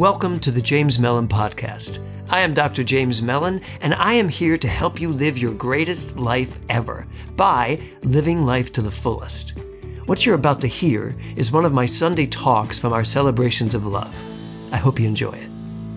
Welcome to the James Mellon Podcast. I am Dr. James Mellon, and I am here to help you live your greatest life ever by living life to the fullest. What you're about to hear is one of my Sunday talks from our celebrations of love. I hope you enjoy it.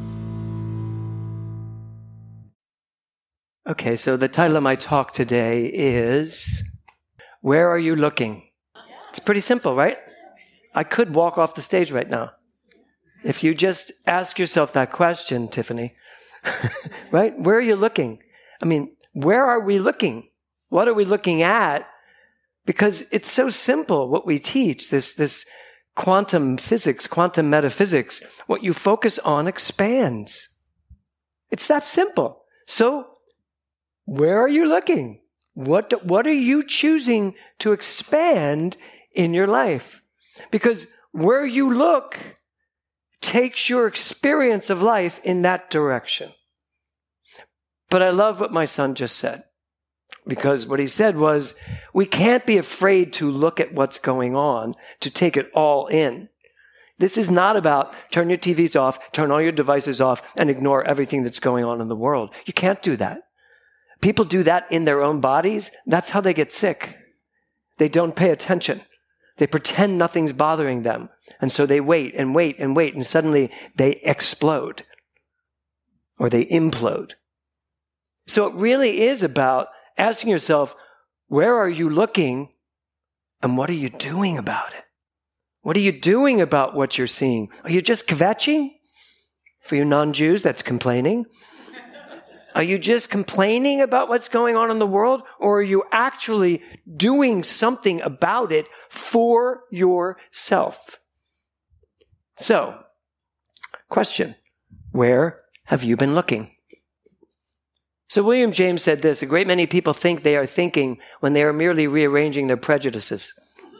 Okay, so the title of my talk today is, Where Are You Looking? It's pretty simple, right? I could walk off the stage right now. If you just ask yourself that question, Tiffany, right? Where are you looking? I mean, where are we looking? What are we looking at? Because it's so simple what we teach, this quantum physics, quantum metaphysics. What you focus on expands. It's that simple. So, where are you looking? What are you choosing to expand in your life? Because where you look takes your experience of life in that direction. But I love what my son just said, because what he said was, we can't be afraid to look at what's going on, to take it all in. This is not about turn your TVs off, turn all your devices off, and ignore everything that's going on in the world. You can't do that. People do that in their own bodies. That's how they get sick. They don't pay attention. They pretend nothing's bothering them. And so they wait and wait and wait, and suddenly they explode or they implode. So it really is about asking yourself, where are you looking and what are you doing about it? What are you doing about what you're seeing? Are you just kvetching? For you non-Jews, that's complaining. Are you just complaining about what's going on in the world, or are you actually doing something about it for yourself? So, question, where have you been looking? So William James said this, a great many people think they are thinking when they are merely rearranging their prejudices.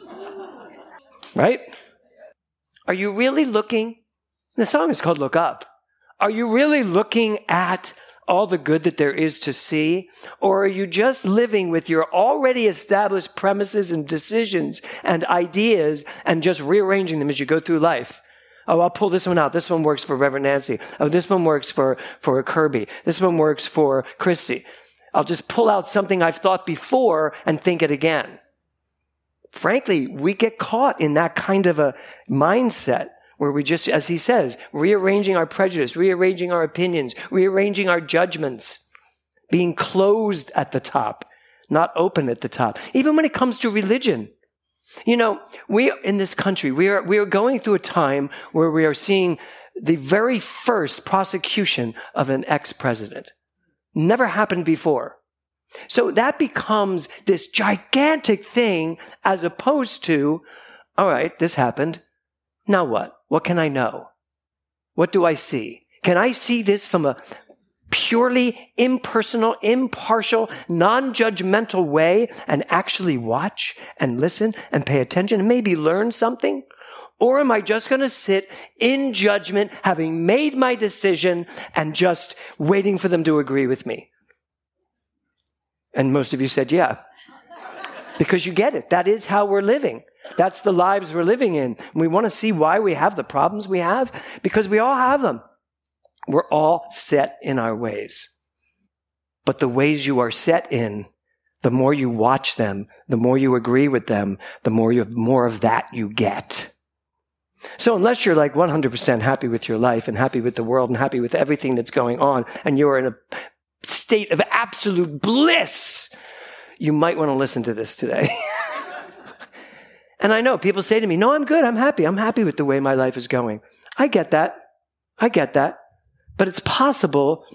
Right? Are you really looking? The song is called Look Up. Are you really looking at all the good that there is to see? Or are you just living with your already established premises and decisions and ideas and just rearranging them as you go through life? Oh, I'll pull this one out. This one works for Reverend Nancy. Oh, this one works for Kirby. This one works for Christy. I'll just pull out something I've thought before and think it again. Frankly, we get caught in that kind of a mindset where we just, as he says, rearranging our prejudice, rearranging our opinions, rearranging our judgments, being closed at the top, not open at the top. Even when it comes to religion. You know, we in this country, we are going through a time where we are seeing the very first prosecution of an ex-president. Never happened before. So that becomes this gigantic thing as opposed to, all right, this happened. Now what? What can I know? What do I see? Can I see this from a purely impersonal, impartial, non-judgmental way and actually watch and listen and pay attention and maybe learn something? Or am I just going to sit in judgment, having made my decision and just waiting for them to agree with me? And most of you said, yeah. Because you get it. That is how we're living. That's the lives we're living in. We want to see why we have the problems we have, because we all have them. We're all set in our ways. But the ways you are set in, the more you watch them, the more you agree with them, the more of that you get. So unless you're like 100% happy with your life and happy with the world and happy with everything that's going on, and you're in a state of absolute bliss, you might want to listen to this today. And I know people say to me, no, I'm good. I'm happy with the way my life is going. I get that. But it's possible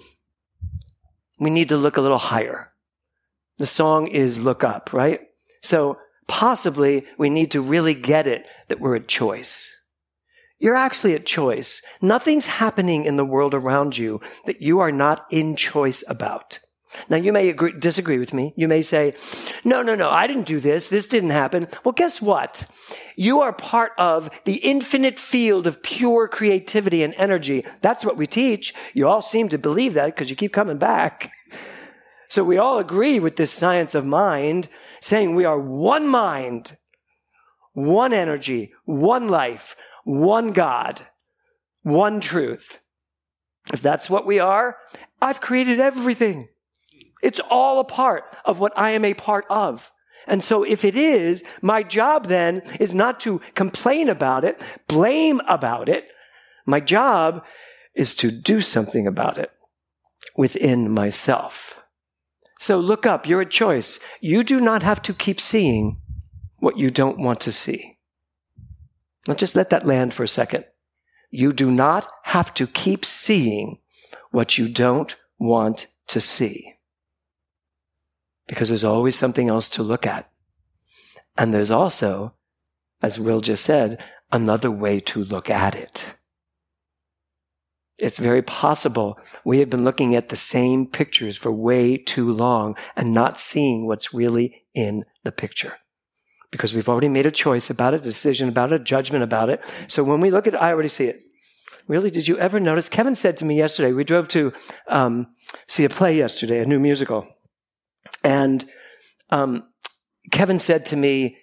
we need to look a little higher. The song is Look Up, right? So possibly we need to really get it that we're at choice. You're actually at choice. Nothing's happening in the world around you that you are not in choice about. Now, you may disagree with me. You may say, no, I didn't do this. This didn't happen. Well, guess what? You are part of the infinite field of pure creativity and energy. That's what we teach. You all seem to believe that because you keep coming back. So we all agree with this science of mind, saying we are one mind, one energy, one life, one God, one truth. If that's what we are, I've created everything. It's all a part of what I am a part of. And so if it is, my job then is not to complain about it, blame about it. My job is to do something about it within myself. So look up, you're a choice. You do not have to keep seeing what you don't want to see. Now just let that land for a second. You do not have to keep seeing what you don't want to see. Because there's always something else to look at. And there's also, as Will just said, another way to look at it. It's very possible we have been looking at the same pictures for way too long and not seeing what's really in the picture. Because we've already made a choice about it, a decision about it, a judgment about it. So when we look at it, I already see it. Really, did you ever notice? Kevin said to me yesterday, we drove to see a play yesterday, a new musical. And Kevin said to me,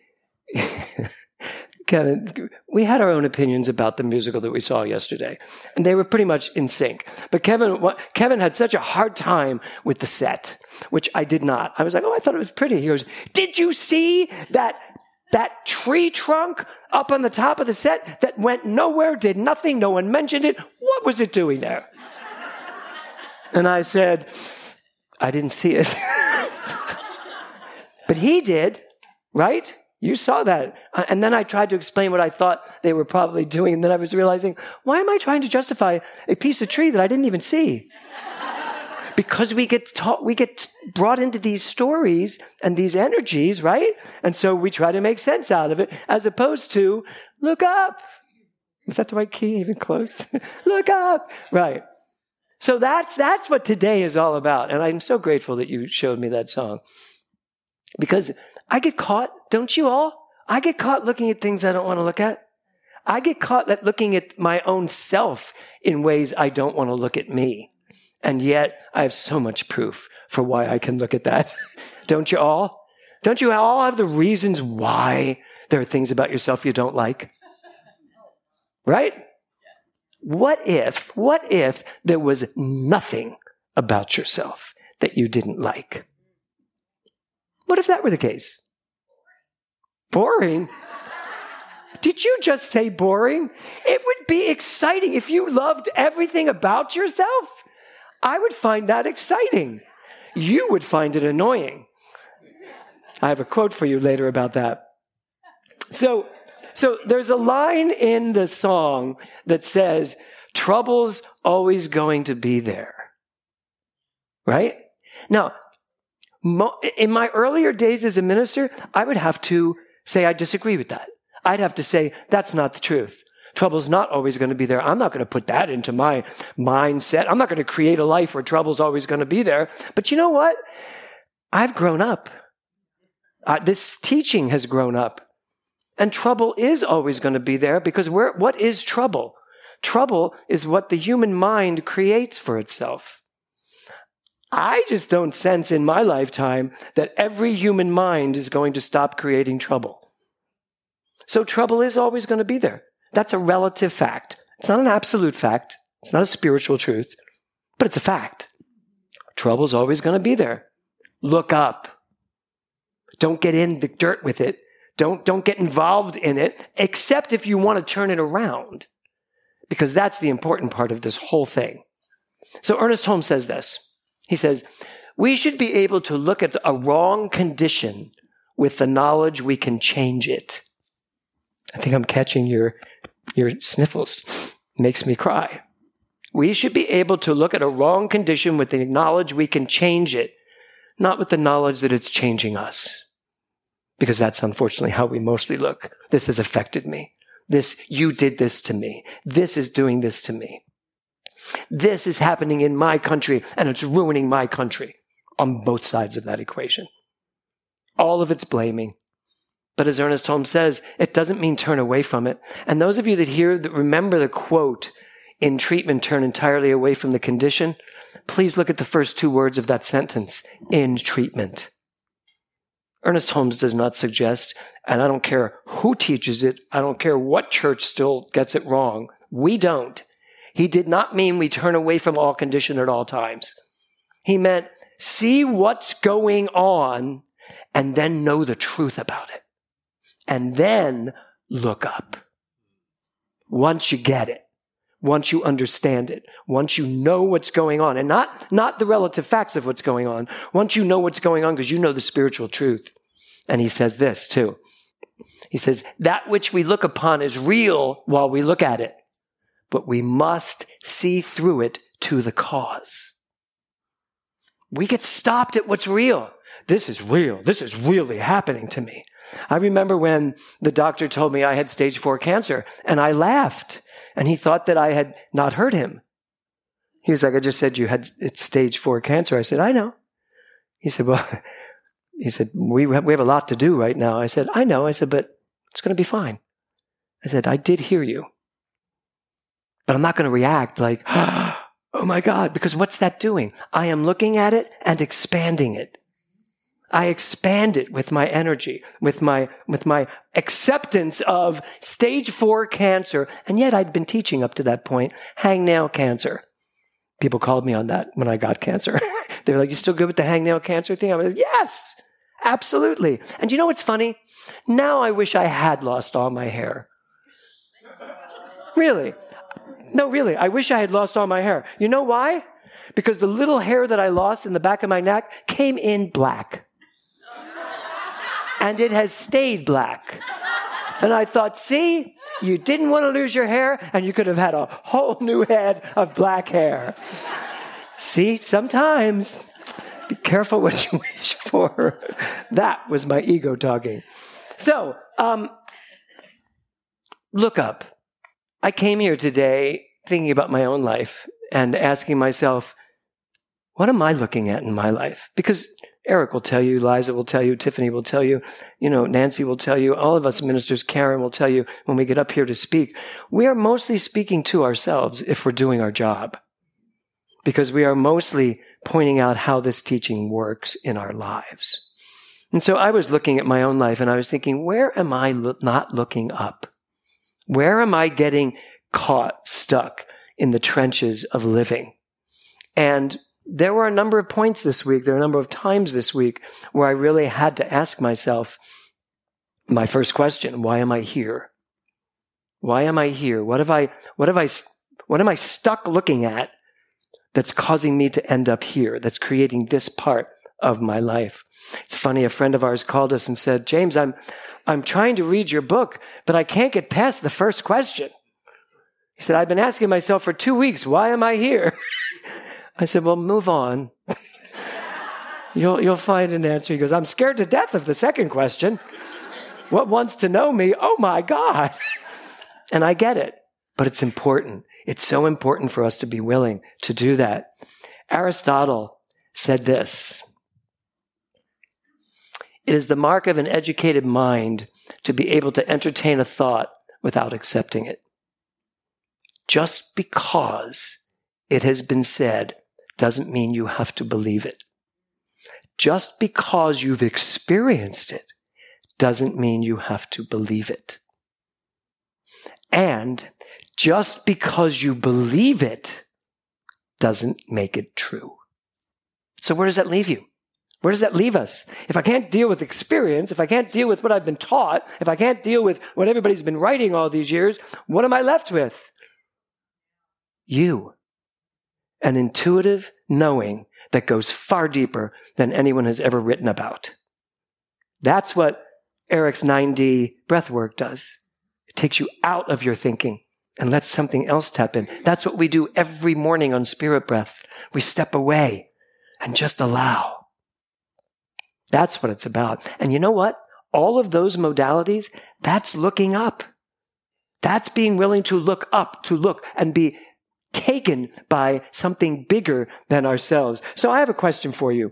Kevin, we had our own opinions about the musical that we saw yesterday, and they were pretty much in sync. But Kevin had such a hard time with the set, which I did not. I was like, oh, I thought it was pretty. He goes, did you see that tree trunk up on the top of the set that went nowhere, did nothing, no one mentioned it? What was it doing there? And I said, I didn't see it. But he did, right? You saw that. And then I tried to explain what I thought they were probably doing. And then I was realizing, why am I trying to justify a piece of tree that I didn't even see? Because we get brought into these stories and these energies, right? And so we try to make sense out of it, as opposed to, look up. Is that the right key? Even close? Look up. Right. So that's what today is all about. And I'm so grateful that you showed me that song. Because I get caught, don't you all? I get caught looking at things I don't want to look at. I get caught at looking at my own self in ways I don't want to look at me. And yet I have so much proof for why I can look at that. Don't you all? Don't you all have the reasons why there are things about yourself you don't like? Right? What if there was nothing about yourself that you didn't like? What if that were the case? Boring? Did you just say boring? It would be exciting if you loved everything about yourself. I would find that exciting. You would find it annoying. I have a quote for you later about that. So there's a line in the song that says, trouble's always going to be there. Right? Now, in my earlier days as a minister, I would have to say I disagree with that. I'd have to say that's not the truth. Trouble's not always going to be there. I'm not going to put that into my mindset. I'm not going to create a life where trouble's always going to be there. But you know what? I've grown up. This teaching has grown up. And trouble is always going to be there because what is trouble? Trouble is what the human mind creates for itself. I just don't sense in my lifetime that every human mind is going to stop creating trouble. So trouble is always going to be there. That's a relative fact. It's not an absolute fact. It's not a spiritual truth, but it's a fact. Trouble's always going to be there. Look up. Don't get in the dirt with it. Don't get involved in it, except if you want to turn it around, because that's the important part of this whole thing. So Ernest Holmes says this. He says, we should be able to look at a wrong condition with the knowledge we can change it. I think I'm catching your sniffles. Makes me cry. We should be able to look at a wrong condition with the knowledge we can change it, not with the knowledge that it's changing us. Because that's unfortunately how we mostly look. This has affected me. You did this to me. This is doing this to me. This is happening in my country, and it's ruining my country on both sides of that equation. All of it's blaming. But as Ernest Holmes says, it doesn't mean turn away from it. And those of you that remember the quote, in treatment, turn entirely away from the condition, please look at the first two words of that sentence, in treatment. Ernest Holmes does not suggest, and I don't care who teaches it, I don't care what church still gets it wrong, we don't. He did not mean we turn away from all condition at all times. He meant see what's going on and then know the truth about it. And then look up. Once you get it, once you understand it, once you know what's going on, and not the relative facts of what's going on, once you know what's going on because you know the spiritual truth. And he says this too. He says, that which we look upon is real while we look at it, but we must see through it to the cause. We get stopped at what's real. This is real. This is really happening to me. I remember when the doctor told me I had stage 4 cancer, and I laughed, and he thought that I had not heard him. He was like, I just said it's stage 4 cancer. I said, I know. He said, well, we have a lot to do right now. I said, I know. I said, but it's going to be fine. I said, I did hear you, but I'm not going to react like, oh my God, because what's that doing? I am looking at it and expanding it. I expand it with my energy, with my acceptance of stage 4 cancer. And yet I'd been teaching up to that point, hangnail cancer. People called me on that when I got cancer. They were like, you still good with the hangnail cancer thing? I was like, yes, absolutely. And you know what's funny? Now I wish I had lost all my hair. Really. No, really. I wish I had lost all my hair. You know why? Because the little hair that I lost in the back of my neck came in black. And it has stayed black. And I thought, see, you didn't want to lose your hair, and you could have had a whole new head of black hair. See, sometimes be careful what you wish for. That was my ego talking. So, look up. I came here today thinking about my own life and asking myself, what am I looking at in my life? Because Eric will tell you, Liza will tell you, Tiffany will tell you, Nancy will tell you, all of us ministers, Karen will tell you when we get up here to speak, we are mostly speaking to ourselves if we're doing our job, because we are mostly pointing out how this teaching works in our lives. And so I was looking at my own life and I was thinking, where am I not looking up? Where am I getting caught, stuck in the trenches of living? And there were a number of points this week, there were a number of times this week where I really had to ask myself my first question, why am I here? Why am I here? What am I stuck looking at that's causing me to end up here, that's creating this part of my life? It's funny, a friend of ours called us and said, James, I'm trying to read your book, but I can't get past the first question. He said, I've been asking myself for 2 weeks, why am I here? I said, well, move on. You'll find an answer. He goes, I'm scared to death of the second question. What wants to know me? Oh my God. And I get it, but it's important. It's so important for us to be willing to do that. Aristotle said this: it is the mark of an educated mind to be able to entertain a thought without accepting it. Just because it has been said doesn't mean you have to believe it. Just because you've experienced it doesn't mean you have to believe it. And just because you believe it doesn't make it true. So where does that leave you? Where does that leave us? If I can't deal with experience, if I can't deal with what I've been taught, if I can't deal with what everybody's been writing all these years, what am I left with? You. An intuitive knowing that goes far deeper than anyone has ever written about. That's what Eric's 9D breathwork does. It takes you out of your thinking and lets something else tap in. That's what we do every morning on Spirit Breath. We step away and just allow. That's what it's about. And you know what? All of those modalities, that's looking up. That's being willing to look up, to look and be taken by something bigger than ourselves. So I have a question for you.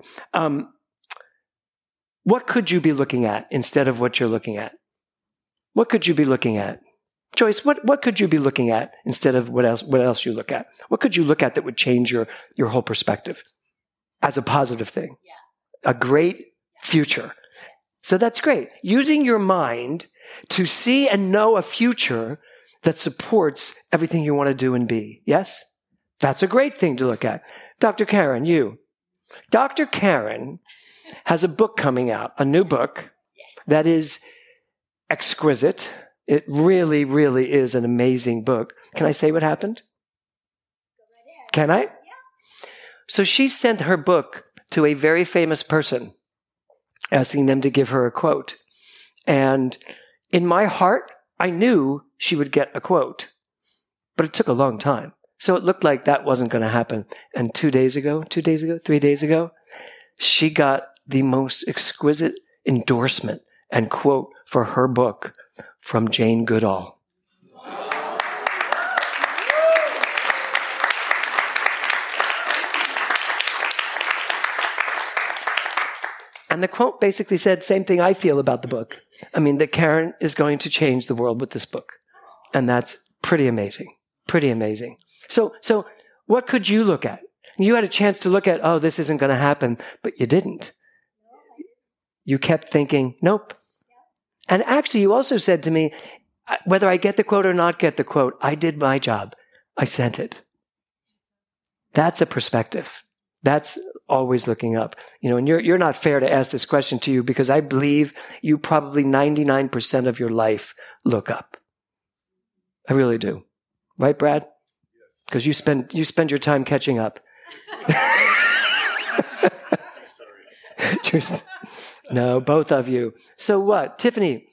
What could you be looking at instead of what you're looking at? What could you be looking at? Joyce, what could you be looking at instead of what else you look at? What could you look at that would change your whole perspective as a positive thing? Yeah. A great future. So that's great. Using your mind to see and know a future that supports everything you want to do and be. Yes? That's a great thing to look at. Dr. Karen, you. Dr. Karen has a book coming out, a new book that is exquisite. It really, really is an amazing book. Can I say what happened? Can I? So she sent her book to a very famous person, asking them to give her a quote. And in my heart, I knew she would get a quote, but it took a long time. So it looked like that wasn't going to happen. And 3 days ago, she got the most exquisite endorsement and quote for her book from Jane Goodall. And the quote basically said, same thing I feel about the book. I mean, that Karen is going to change the world with this book. And that's pretty amazing. Pretty amazing. So what could you look at? You had a chance to look at, oh, this isn't going to happen, but you didn't. You kept thinking, nope. And actually, you also said to me, whether I get the quote or not get the quote, I did my job. I sent it. That's a perspective. That's always looking up. And you're not fair to ask this question to you because I believe you probably 99% of your life look up. I really do. Right, Brad? Because you spend your time catching up. No, both of you. So what? Tiffany?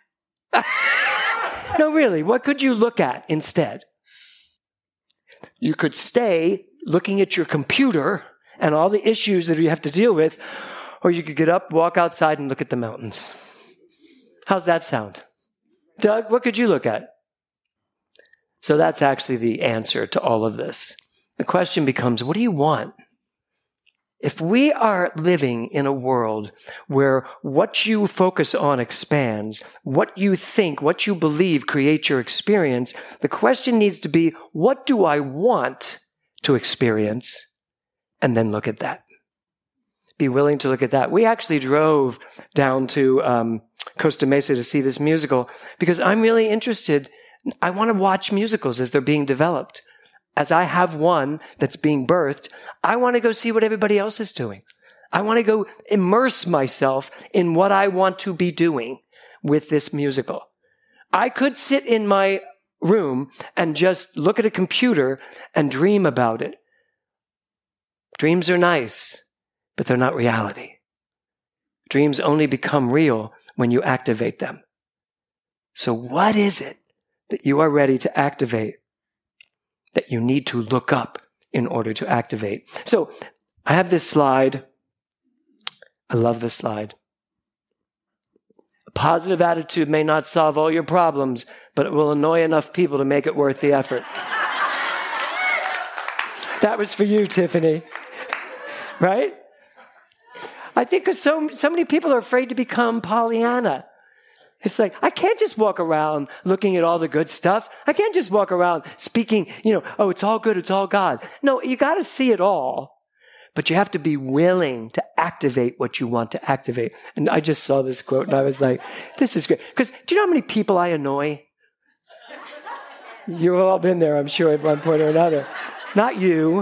No, really, what could you look at instead? You could stay looking at your computer and all the issues that you have to deal with, or you could get up, walk outside, and look at the mountains. How's that sound? Doug, what could you look at? So that's actually the answer to all of this. The question becomes, what do you want? If we are living in a world where what you focus on expands, what you think, what you believe creates your experience, the question needs to be, what do I want to experience? And then look at that. Be willing to look at that. We actually drove down to Costa Mesa to see this musical because I'm really interested. I want to watch musicals as they're being developed. As I have one that's being birthed, I want to go see what everybody else is doing. I want to go immerse myself in what I want to be doing with this musical. I could sit in my room and just look at a computer and dream about it. Dreams are nice, but they're not reality. Dreams only become real when you activate them. So what is it that you are ready to activate that you need to look up in order to activate? So I have this slide. I love this slide. A positive attitude may not solve all your problems, but it will annoy enough people to make it worth the effort. That was for you, Tiffany. Right? I think because so many people are afraid to become Pollyanna. It's like, I can't just walk around looking at all the good stuff. I can't just walk around speaking, oh, it's all good, it's all God. No, you got to see it all. But you have to be willing to activate what you want to activate. And I just saw this quote and I was like, this is great. Because do you know how many people I annoy? You've all been there, I'm sure, at one point or another. Not you.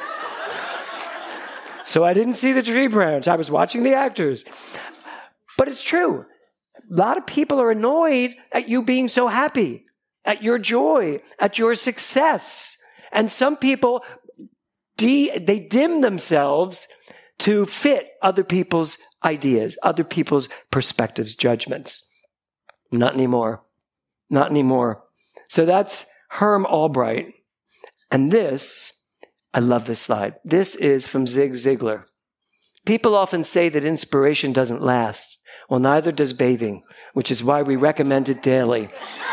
So I didn't see the tree branch. I was watching the actors. But it's true. A lot of people are annoyed at you being so happy, at your joy, at your success. And some people, they dim themselves to fit other people's ideas, other people's perspectives, judgments. Not anymore. Not anymore. So that's Herm Albright. And this, I love this slide. This is from Zig Ziglar. People often say that inspiration doesn't last. Well, neither does bathing, which is why we recommend it daily.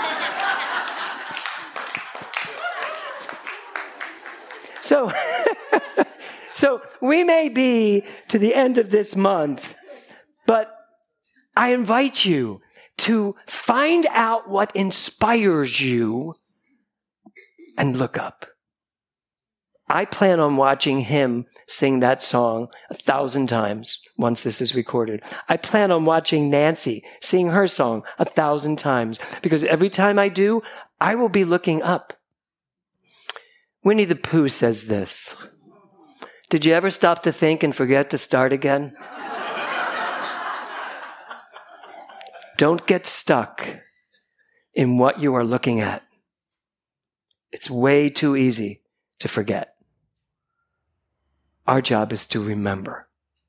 So we may be to the end of this month, but I invite you to find out what inspires you and look up. I plan on watching him sing that song 1,000 times once this is recorded. I plan on watching Nancy sing her song 1,000 times, because every time I do, I will be looking up. Winnie the Pooh says this: "Did you ever stop to think and forget to start again?" Don't get stuck in what you are looking at. It's way too easy to forget. Our job is to remember.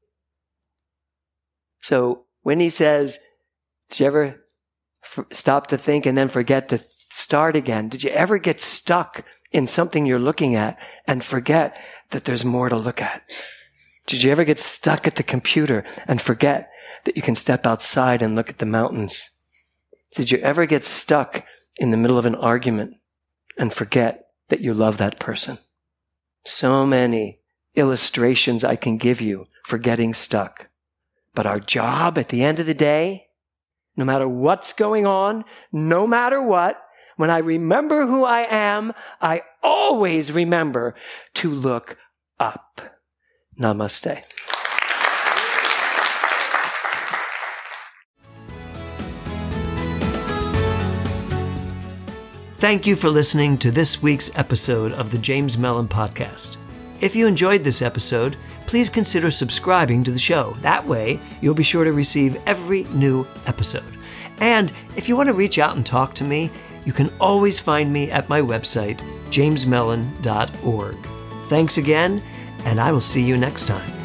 So when he says, did you ever stop to think and then forget to start again? Did you ever get stuck in something you're looking at and forget that there's more to look at? Did you ever get stuck at the computer and forget that you can step outside and look at the mountains? Did you ever get stuck in the middle of an argument and forget that you love that person? So many illustrations I can give you for getting stuck. But our job at the end of the day, no matter what's going on, no matter what, when I remember who I am, I always remember to look up. Namaste. Thank you for listening to this week's episode of the James Mellon Podcast. If you enjoyed this episode, please consider subscribing to the show. That way, you'll be sure to receive every new episode. And if you want to reach out and talk to me, you can always find me at my website, jamesmellon.org. Thanks again, and I will see you next time.